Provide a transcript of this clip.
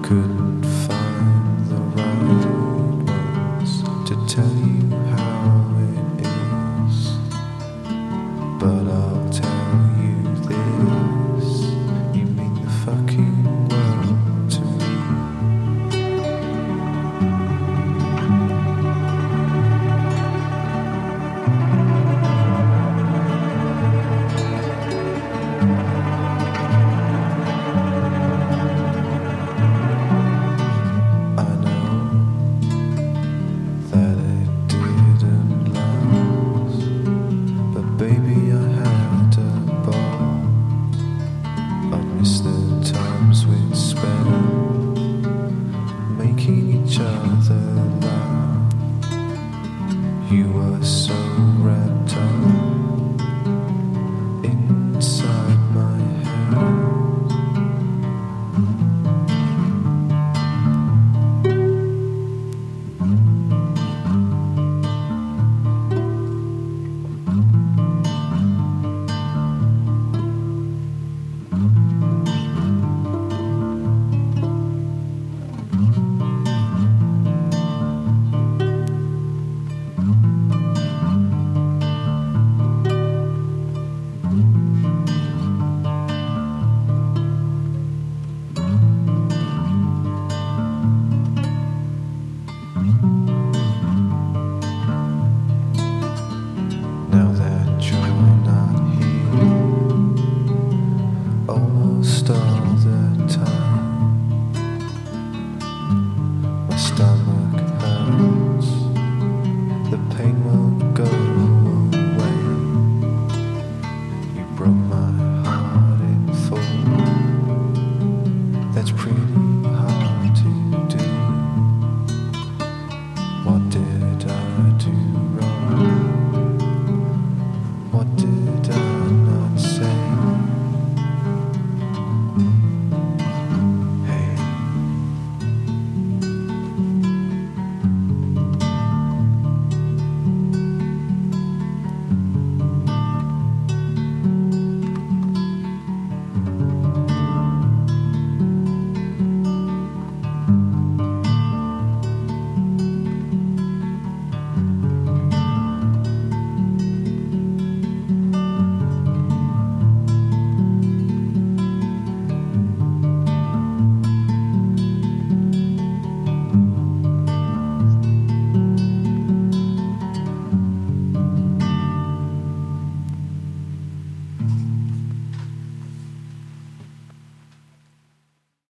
Couldn't find the right words to tell you how it is, but I'll tell you this: you mean the fucking world to me. Making each other laugh. You were so wrapped up inside my head. Now that you're not here, almost all the time, my stomach hurts, the pain won't go away. You broke my heart in full, that's pretty